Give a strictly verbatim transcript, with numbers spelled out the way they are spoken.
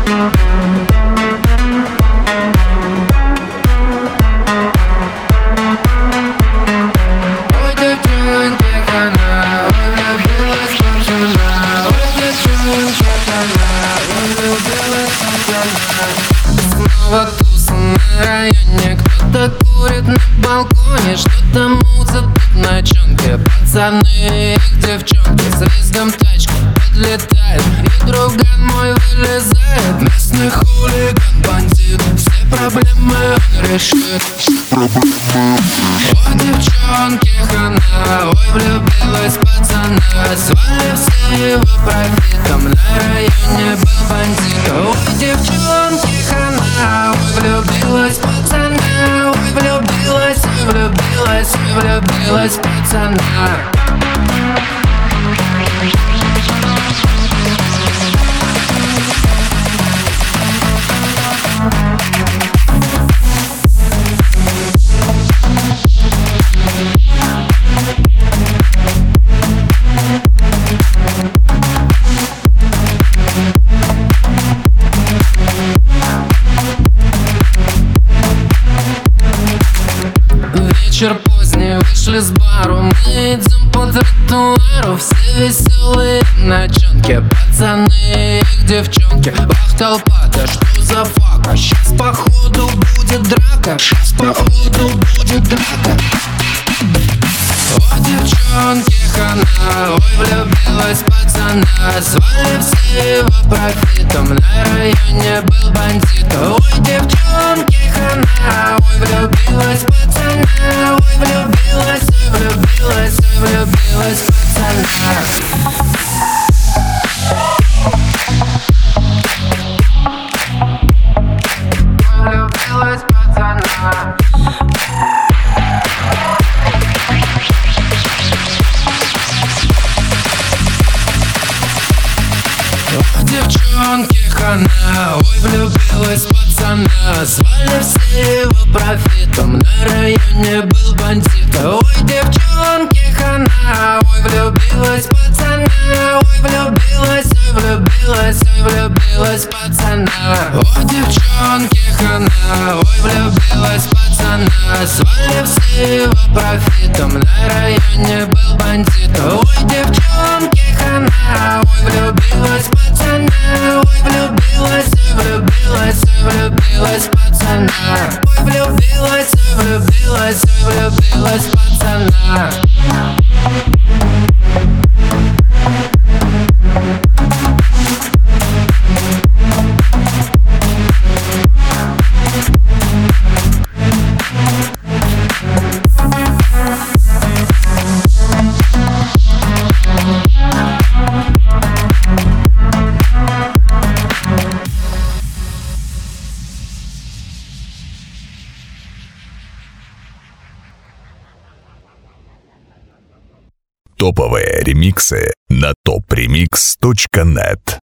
Снова туса на районе, кто-то курит на балконе, что-то мутят тут ночонки. Пацаны, их девчонки с визгом тачки подлетает, и друган мой вылезает. Местный хулиган, бандит, все проблемы он решит. Ой, девчонки, хана, ой, влюбилась пацана. Звали все его профитом, на районе был бандит. Ой, девчонки, хана, ой, влюбилась пацана. Ой, влюбилась, ой, влюбилась, ой, влюбилась пацана. Вечер поздний, вышли с бару, мы идем по тротуару. Все веселые ночонки, пацаны, их девчонки. Ах, толпа, да что за фака? Щас походу будет драка, щас походу будет драка. Ой, девчонки, хана, ой, влюбилась пацана. Звали все его профитом, на районе был бандит. Ой, девчонки, хана, ой, влюбилась пацана. Ой, влюбилась, ой, влюбилась, ой, влюбилась пацана. Влюбилась пацана. Ой, девчонки, хана, ой, влюбилась пацана. Звали все его профитом, на районе был бандит. Ой, девчонки, хана, ой, влюбилась пацана. Ой, влюбилась, ой, влюбилась, ой, влюбилась пацана. Ой, девчонки, хана, ой, влюбилась пацана. Звали все его профитом, на районе был бандит. Ой, девчонки, хана, ой, влюбилась пацана. Ой, влюбилась, ой, влюбилась, ой, влюбилась пацана. Ой, влюбилась, ой, влюбилась, ой, влюбилась пацана. Топовые ремиксы на топ ремикс точка нет.